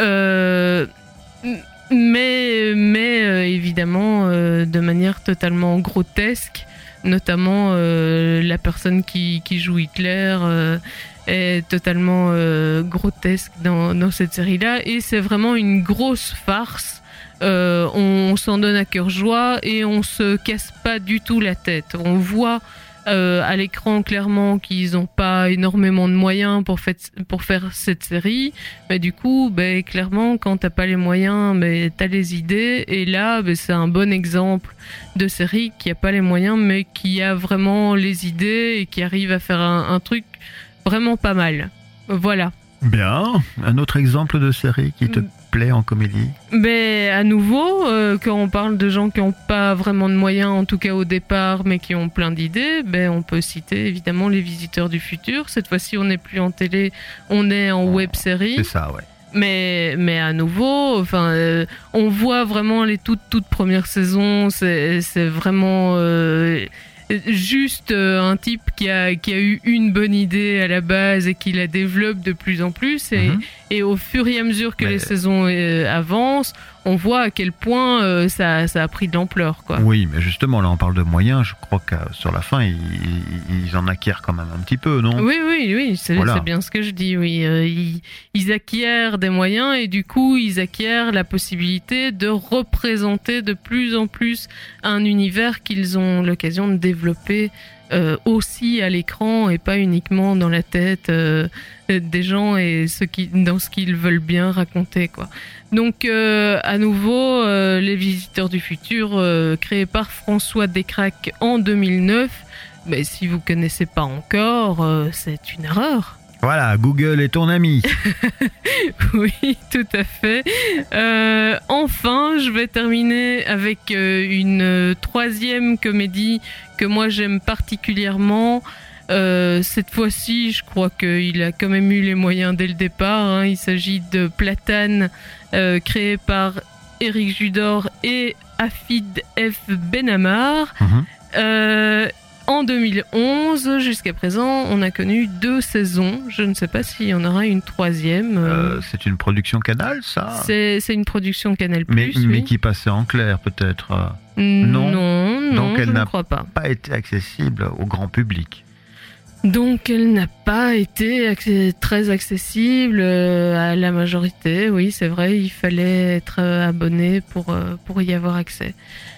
Mais évidemment de manière totalement grotesque, notamment la personne qui joue Hitler est totalement grotesque dans cette série-là, et c'est vraiment une grosse farce. On s'en donne à cœur joie et on se casse pas du tout la tête. On voit à l'écran clairement qu'ils n'ont pas énormément de moyens pour faire cette série, mais du coup clairement quand t'as pas les moyens t'as les idées, et là c'est un bon exemple de série qui a pas les moyens mais qui a vraiment les idées et qui arrive à faire un truc vraiment pas mal. Voilà. Bien. Un autre exemple de série qui te plaît en comédie ? À nouveau, quand on parle de gens qui n'ont pas vraiment de moyens, en tout cas au départ, mais qui ont plein d'idées, on peut citer évidemment Les Visiteurs du Futur. Cette fois-ci, on n'est plus en télé, on est en web-série. C'est ça, ouais. Mais à nouveau, on voit vraiment les toutes premières saisons. C'est vraiment juste un type qui a eu une bonne idée à la base et qui la développe de plus en plus, et au fur et à mesure que les saisons avancent, on voit à quel point ça a pris de l'ampleur, quoi. Oui, mais justement, là on parle de moyens, je crois que sur la fin ils en acquièrent quand même un petit peu, non ? Oui, c'est bien ce que je dis, oui. Ils acquièrent des moyens et du coup ils acquièrent la possibilité de représenter de plus en plus un univers qu'ils ont l'occasion de développer aussi à l'écran et pas uniquement dans la tête des gens et dans ce qu'ils veulent bien raconter, quoi. Donc à nouveau, Les Visiteurs du Futur, créé par François Descraques en 2009. Mais si vous connaissez pas encore, c'est une erreur. Voilà, Google est ton ami. Oui, tout à fait. Enfin, je vais terminer avec une troisième comédie que moi j'aime particulièrement. Cette fois-ci, je crois qu'il a quand même eu les moyens dès le départ. Hein. Il s'agit de Platane, créé par Eric Judor et Hafid F. Benhamar. En 2011, jusqu'à présent, on a connu 2 saisons. Je ne sais pas s'il y en aura une 3e. C'est une production Canal, ça ? C'est une production Canal+. Mais oui. qui passait en clair, peut-être Non, donc elle je n'a ne crois pas. Pas été accessible au grand public. Donc elle n'a pas été très accessible à la majorité. Oui, c'est vrai, il fallait être abonné pour y avoir accès.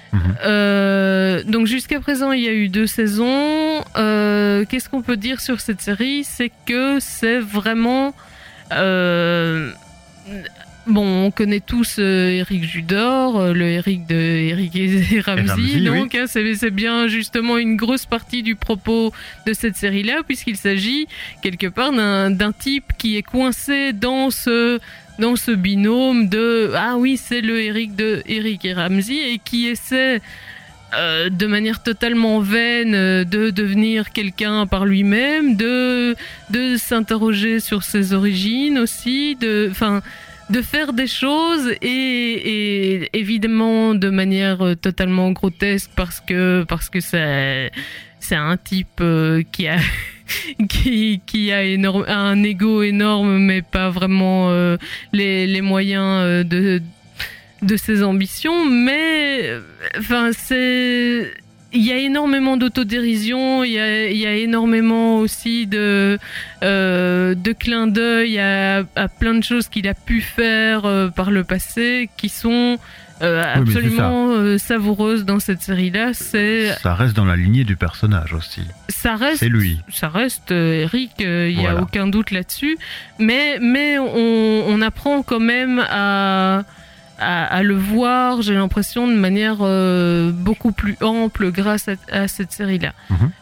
Donc jusqu'à présent il y a eu 2 saisons. Qu'est-ce qu'on peut dire sur cette série ? C'est que c'est vraiment bon, on connaît tous Eric Judor, le Eric de Eric et Ramsey, donc oui. C'est bien justement une grosse partie du propos de cette série-là, puisqu'il s'agit quelque part d'un type qui est coincé dans ce binôme de ah oui, c'est le Eric de Eric et Ramsey, et qui essaie de manière totalement vaine de devenir quelqu'un par lui-même, de s'interroger sur ses origines aussi, de faire des choses et évidemment de manière totalement grotesque parce que c'est un type qui a un ego énorme, mais pas vraiment les moyens de ses ambitions. Mais enfin il y a énormément d'autodérision, il y a énormément aussi de clins d'œil à plein de choses qu'il a pu faire par le passé, qui sont absolument savoureuses dans cette série-là. Ça reste dans la lignée du personnage aussi. C'est lui. Ça reste Eric, il n'y a aucun doute là-dessus. Mais on apprend quand même à le voir, j'ai l'impression, de manière beaucoup plus ample grâce à cette série-là.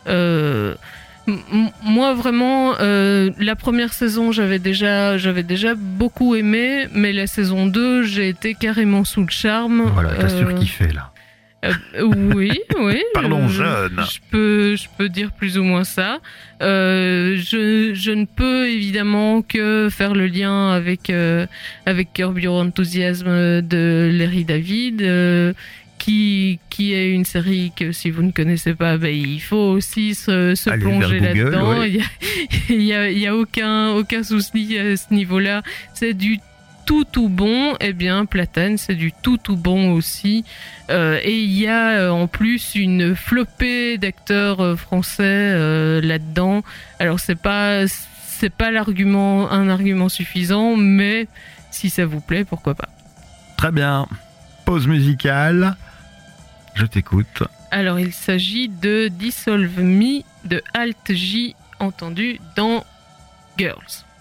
Moi, vraiment, la première saison, j'avais déjà beaucoup aimé, mais la saison 2, j'ai été carrément sous le charme. Voilà, t'as surkiffé, là. Oui. Parlons jeune. Je peux dire plus ou moins ça. Je ne peux évidemment que faire le lien avec Curb Your Enthusiasm de Larry David, qui est une série que si vous ne connaissez pas, il faut aussi se plonger là-dedans. Oui. Il y a aucun souci à ce niveau-là. C'est du tout bon. Eh bien, Platane, c'est du tout bon aussi. Et il y a en plus une flopée d'acteurs français là-dedans. Alors c'est pas un argument suffisant, mais si ça vous plaît, pourquoi pas. Très bien. Pause musicale. Je t'écoute. Alors il s'agit de Dissolve Me de Alt J, entendu dans Girls.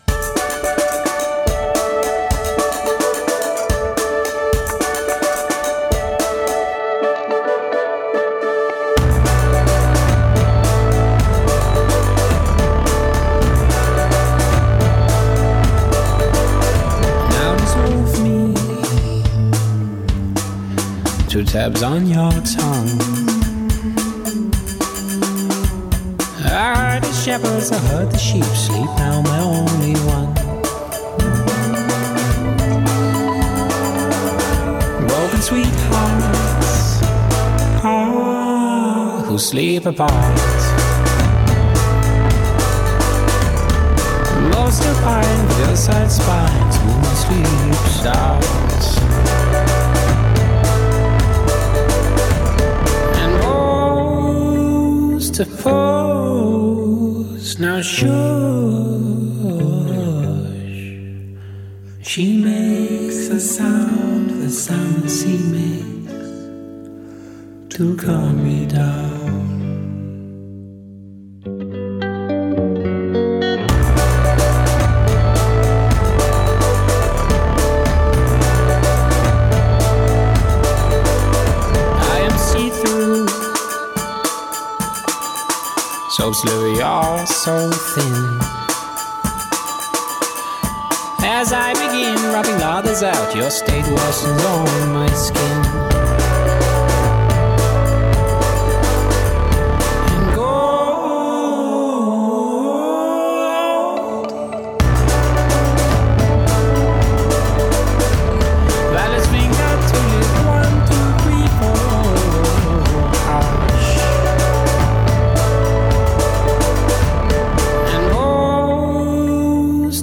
Two tabs on your tongue. I heard the shepherds, I heard the sheep sleep, now my only one. Broken sweethearts, who sleep apart. Most of pine, hillside spines, moon sleeps out. To pose, now shush. She makes the sound she makes to calm me down. So slowly, you're so thin. As I begin rubbing others out, your state worsens on my skin. And go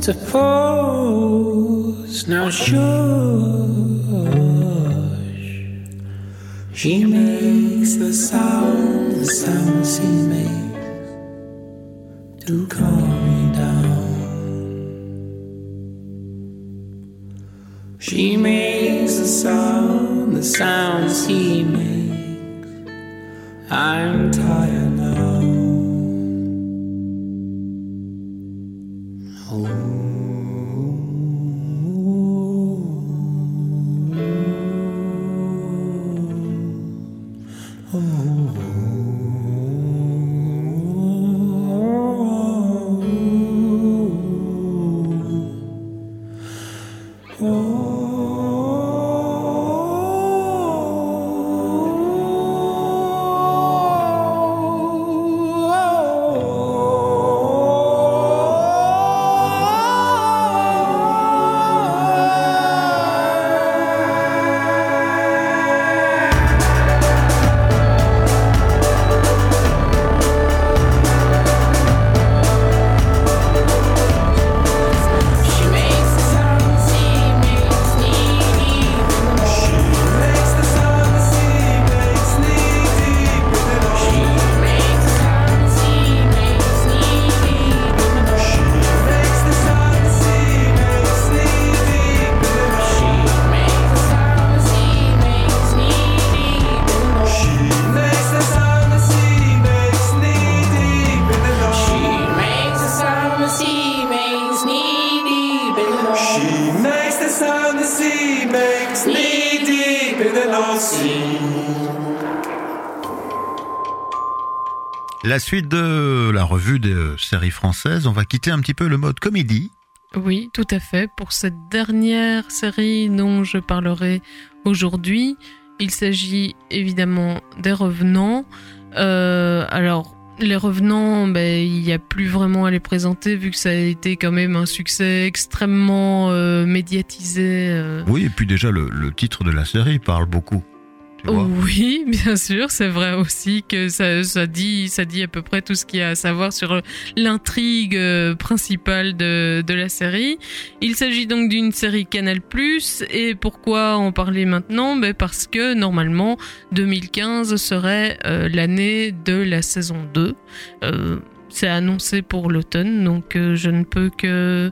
juxtaposed. Now shush. She makes the sound she makes to calm me down. She makes the sounds he makes. I'm tired now. La suite de la revue des séries françaises, on va quitter un petit peu le mode comédie. Oui, tout à fait. Pour cette dernière série dont je parlerai aujourd'hui, il s'agit évidemment des Revenants. Alors, les Revenants, il n'y a plus vraiment à les présenter vu que ça a été quand même un succès extrêmement médiatisé. Oui, et puis déjà le titre de la série parle beaucoup. Oui, bien sûr, c'est vrai aussi que ça dit à peu près tout ce qu'il y a à savoir sur l'intrigue principale de la série. Il s'agit donc d'une série Canal+, et pourquoi en parler maintenant ? Parce que normalement 2015 serait l'année de la saison 2. C'est annoncé pour l'automne, donc je ne peux que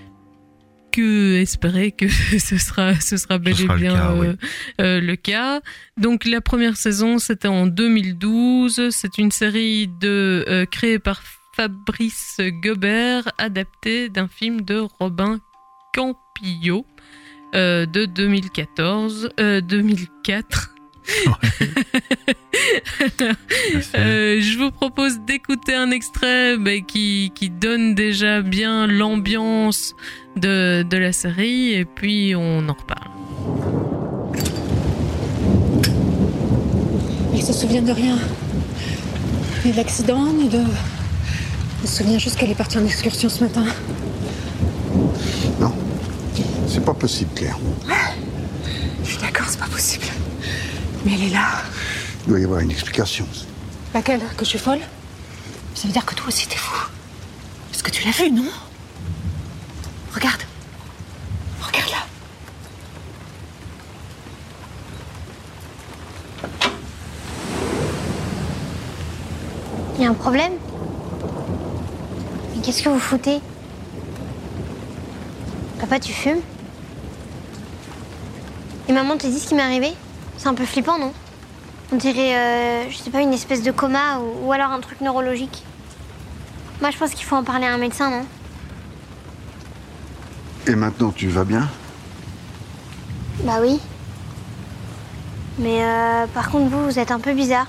espérer que ce sera bel et bien le cas. Donc la première saison, c'était en 2012. C'est une série créée par Fabrice Gobert, adaptée d'un film de Robin Campillo de 2004. Je vous propose d'écouter un extrait qui donne déjà bien l'ambiance de la série, et puis on en reparle. Il se souvient de rien. Ni de l'accident, ni de... Il se souvient juste qu'elle est partie en excursion ce matin. Non, c'est pas possible, Claire. Je suis d'accord, c'est pas possible. Mais elle est là. Il doit y avoir une explication. Laquelle ? Que je suis folle ? Ça veut dire que toi aussi t'es fou. Parce que tu l'as vu, non ? Regarde. Regarde là. Il y a un problème ? Mais qu'est-ce que vous foutez ? Papa, tu fumes ? Et maman te dit ce qui m'est arrivé ? C'est un peu flippant, non ? On dirait, je sais pas, une espèce de coma ou alors un truc neurologique. Moi, je pense qu'il faut en parler à un médecin, non ? Et maintenant, tu vas bien ? Bah oui. Mais par contre, vous êtes un peu bizarre.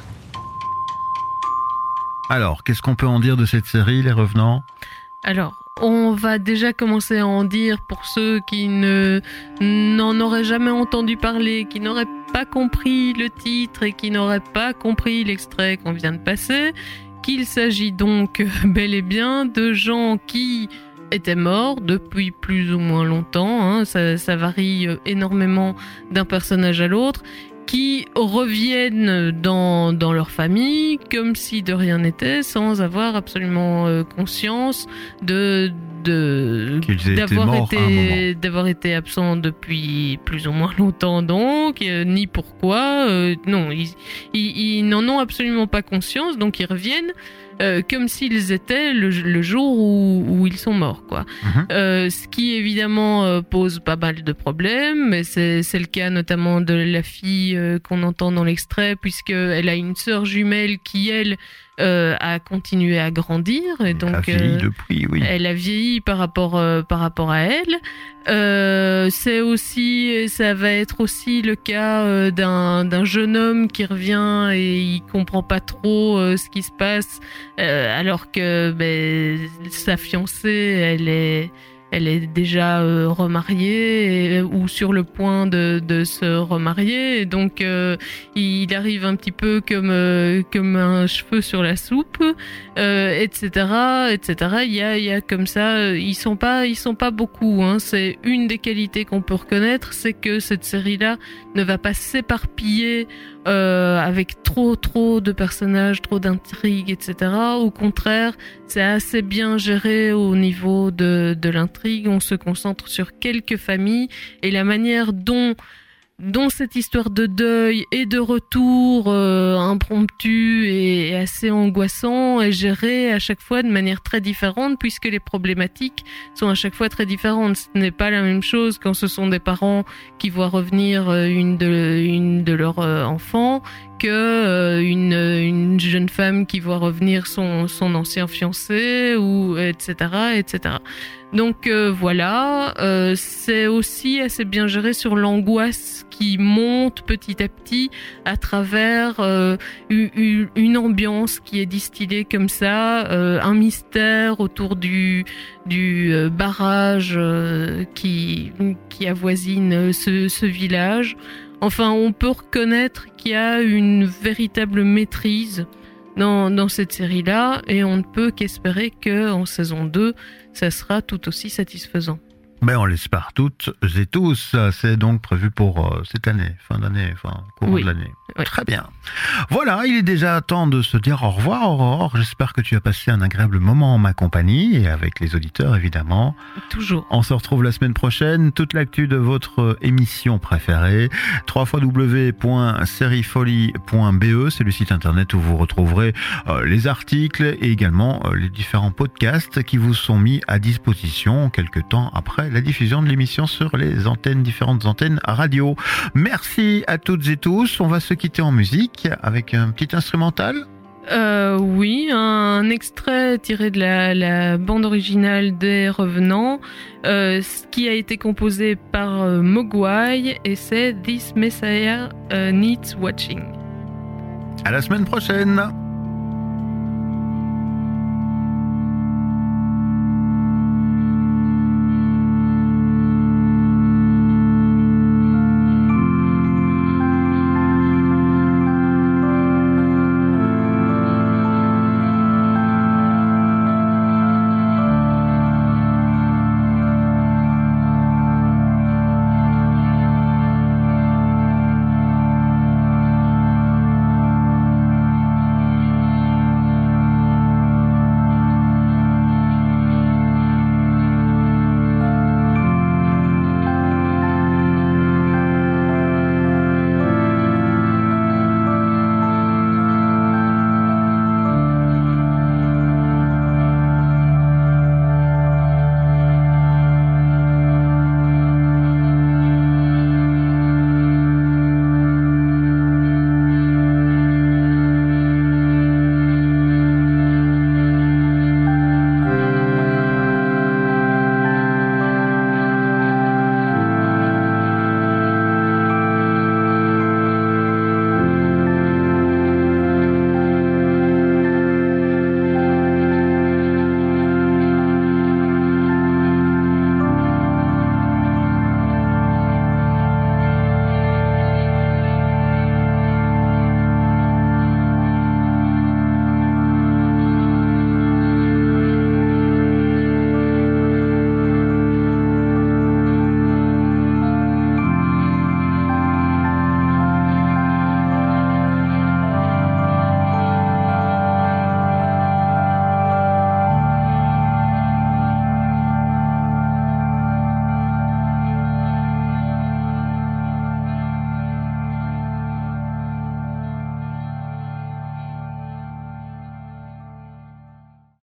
Alors, qu'est-ce qu'on peut en dire de cette série, Les Revenants ? Alors, on va déjà commencer à en dire pour ceux qui n'en auraient jamais entendu parler, qui n'auraient pas compris le titre et qui n'auraient pas compris l'extrait qu'on vient de passer, qu'il s'agit donc bel et bien de gens qui étaient morts depuis plus ou moins longtemps, ça varie énormément d'un personnage à l'autre, qui reviennent dans leur famille comme si de rien n'était, sans avoir absolument conscience de Qu'ils étaient morts à un moment. d'avoir été absents depuis plus ou moins longtemps, donc ni pourquoi. Non, ils n'en ont absolument pas conscience, donc ils reviennent comme s'ils étaient le jour où ils sont morts, quoi. Ce qui évidemment pose pas mal de problèmes, mais c'est le cas notamment de la fille qu'on entend dans l'extrait, puisqu'elle a une sœur jumelle qui, elle, a continué à grandir, et donc a vieilli depuis, oui. elle a vieilli par rapport à elle. Ça va être aussi le cas d'un jeune homme qui revient et il comprend pas trop ce qui se passe, alors que sa fiancée, elle est déjà remariée ou sur le point de se remarier, et donc il arrive un petit peu comme un cheveu sur la soupe, etc. Il y a comme ça, ils sont pas beaucoup, hein. C'est une des qualités qu'on peut reconnaître, c'est que cette série-là ne va pas s'éparpiller avec trop de personnages, trop d'intrigues, etc. Au contraire, c'est assez bien géré au niveau de l'intrigue. On se concentre sur quelques familles, et la manière dont cette histoire de deuil et de retour impromptu et assez angoissant est gérée à chaque fois de manière très différente, puisque les problématiques sont à chaque fois très différentes. Ce n'est pas la même chose quand ce sont des parents qui voient revenir une de leurs enfants que une jeune femme qui voit revenir son ancien fiancé, ou etc. Donc voilà, c'est aussi assez bien géré sur l'angoisse qui monte petit à petit à travers une ambiance qui est distillée comme ça, un mystère autour du barrage qui avoisine ce village. Enfin, on peut reconnaître qu'il y a une véritable maîtrise dans cette série-là, et on ne peut qu'espérer qu'en saison 2, ça sera tout aussi satisfaisant. Ben, on l'espère toutes et tous. C'est donc prévu pour cette année, fin d'année, courant de l'année. Oui. Très bien. Voilà, il est déjà temps de se dire au revoir, Aurore. J'espère que tu as passé un agréable moment en ma compagnie, et avec les auditeurs, évidemment. Toujours. On se retrouve la semaine prochaine. Toute l'actu de votre émission préférée. www.seriefolie.be, c'est le site internet où vous retrouverez les articles et également les différents podcasts qui vous sont mis à disposition quelques temps après la diffusion de l'émission sur les différentes antennes radio. Merci à toutes et tous. On va se quitter en musique avec un petit instrumental. Oui, un extrait tiré de la bande originale des Revenants, ce qui a été composé par Mogwai, et c'est This Messiah Needs Watching. À la semaine prochaine.